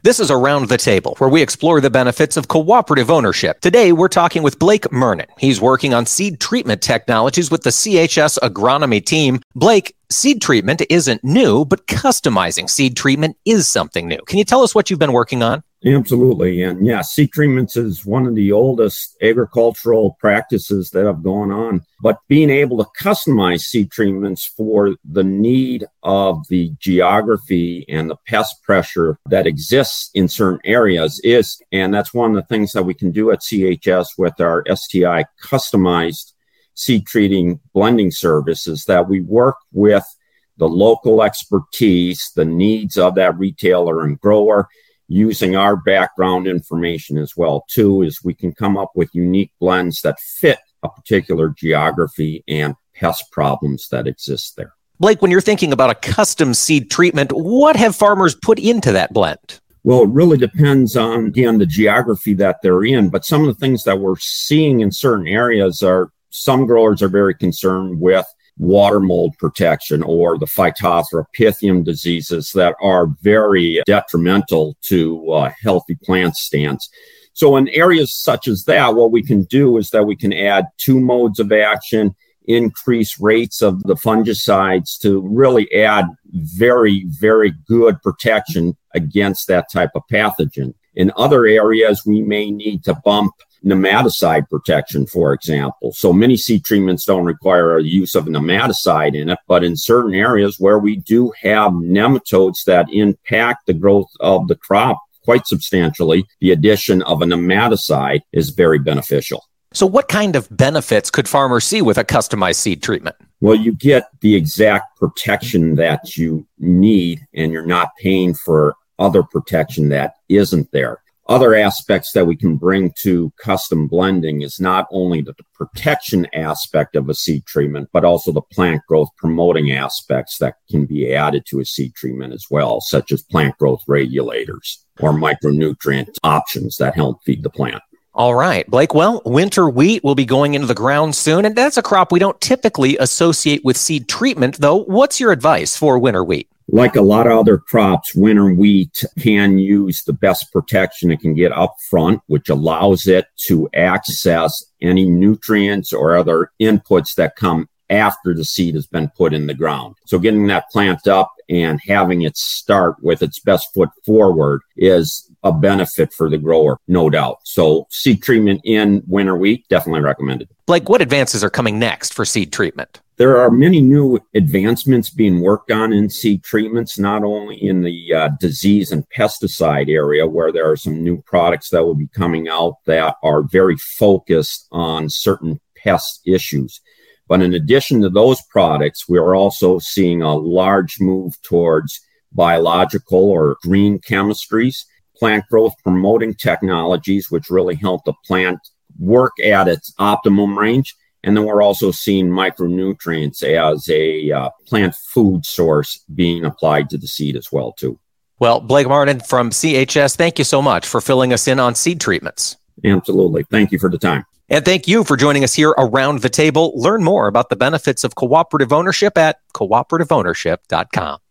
This is Around the Table, where we explore the benefits of cooperative ownership. Today, we're talking with Blake Murnin. He's working on seed treatment technologies with the CHS agronomy team. Blake, seed treatment isn't new, but customizing seed treatment is something new. Can you tell us what you've been working on? Absolutely. And yeah, seed treatments is one of the oldest agricultural practices that have gone on. But being able to customize seed treatments for the need of the geography and the pest pressure that exists in certain areas and that's one of the things that we can do at CHS with our STI customized seed treating blending services, that we work with the local expertise, the needs of that retailer and grower, using our background information as well, too, is we can come up with unique blends that fit a particular geography and pest problems that exist there. Blake, when you're thinking about a custom seed treatment, what have farmers put into that blend? Well, it really depends on, again, the geography that they're in. But some of the things that we're seeing in certain areas are some growers are very concerned with water mold protection or the Phytophthora pythium diseases that are very detrimental to healthy plant stands. So in areas such as that, what we can do is that we can add two modes of action, increase rates of the fungicides to really add very, very good protection against that type of pathogen. In other areas, we may need to bump nematicide protection, for example. So many seed treatments don't require a use of a nematicide in it, but in certain areas where we do have nematodes that impact the growth of the crop quite substantially, the addition of a nematicide is very beneficial. So what kind of benefits could farmers see with a customized seed treatment? Well, you get the exact protection that you need, and you're not paying for other protection that isn't there. Other aspects that we can bring to custom blending is not only the protection aspect of a seed treatment, but also the plant growth promoting aspects that can be added to a seed treatment as well, such as plant growth regulators or micronutrient options that help feed the plant. All right, Blake. Well, winter wheat will be going into the ground soon, and that's a crop we don't typically associate with seed treatment, though. What's your advice for winter wheat? Like a lot of other crops, winter wheat can use the best protection it can get up front, which allows it to access any nutrients or other inputs that come after the seed has been put in the ground. So getting that plant up and having it start with its best foot forward is a benefit for the grower, no doubt. So seed treatment in winter wheat, definitely recommended. Blake, what advances are coming next for seed treatment? There are many new advancements being worked on in seed treatments, not only in the disease and pesticide area, where there are some new products that will be coming out that are very focused on certain pest issues. But in addition to those products, we are also seeing a large move towards biological or green chemistries, plant growth promoting technologies, which really help the plant work at its optimum range. And then we're also seeing micronutrients as a plant food source being applied to the seed as well, too. Well, Blake Murnin from CHS, thank you so much for filling us in on seed treatments. Absolutely. Thank you for the time. And thank you for joining us here around the table. Learn more about the benefits of cooperative ownership at cooperativeownership.com.